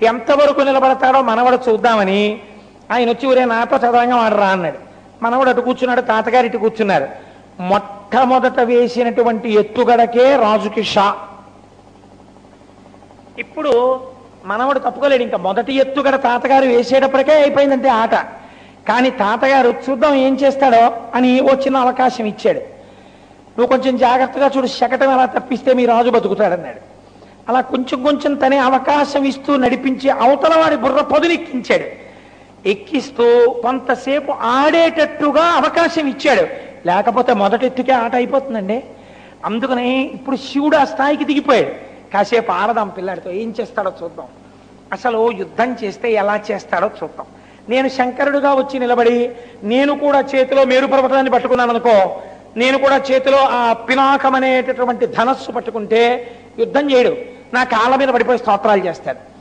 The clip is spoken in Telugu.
ఎంతవరకు నిలబడతాడో మనవడు చూద్దామని ఆయన వచ్చి ఊరే నాతో చదవంగా వాడరా అన్నాడు. మనవడు అటు కూర్చున్నాడు, తాతగారు ఇటు కూర్చున్నారు. మొట్టమొదట వేసినటువంటి ఎత్తుగడకే రాజుకి షా. ఇప్పుడు మనవడు తప్పుకోలేడు, ఇంకా మొదటి ఎత్తుగడ తాతగారు వేసేటప్పటికే అయిపోయిందంటే ఆట. కానీ తాతగారు చూద్దాం ఏం చేస్తాడో అని ఓ చిన్న అవకాశం ఇచ్చాడు. నువ్వు కొంచెం జాగ్రత్తగా చూడు, శకటం ఎలా తప్పిస్తే మీ రాజు బతుకుతాడన్నాడు. అలా కొంచెం కొంచెం తనే అవకాశం ఇస్తూ నడిపించి అవతల వాడి బుర్ర పొదునెక్కించాడు. ఎక్కిస్తూ కొంతసేపు ఆడేటట్టుగా అవకాశం ఇచ్చాడు. లేకపోతే మొదటెత్తుకే ఆట అయిపోతుందండి. అందుకని ఇప్పుడు శివుడు ఆ స్థాయికి దిగిపోయాడు. కాసేపు ఆడదాం పిల్లాడితో, ఏం చేస్తాడో చూద్దాం, అసలు యుద్ధం చేస్తే ఎలా చేస్తాడో చూద్దాం. నేను శంకరుడుగా వచ్చి నిలబడి నేను కూడా చేతిలో మేరు పర్వతాన్ని పట్టుకున్నాను అనుకో, నేను కూడా చేతిలో ఆ పినాకం అనేటటువంటి ధనస్సు పట్టుకుంటే యుద్ధం చేయడు, నా కాళ్ళ మీద పడిపోయి స్తోత్రాలు చేస్తాడు.